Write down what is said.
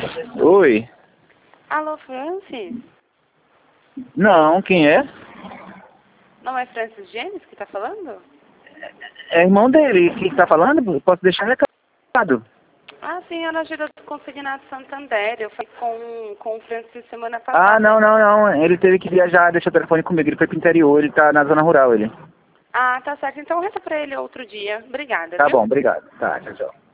Oi. Alô, Francis? Não, quem é? Não é Francis James que tá falando? É irmão dele que tá falando? Posso deixar recado? Ah, sim, eu na gira do Consignado Santander. Eu fui com o Francis semana passada. Ah, não. Ele teve que viajar, deixou o telefone comigo. Ele foi pro interior, ele tá na zona rural, ele. Ah, tá certo. Então resta pra ele outro dia. Obrigada, Tá viu? bom, obrigado. Tá, tchau, tchau.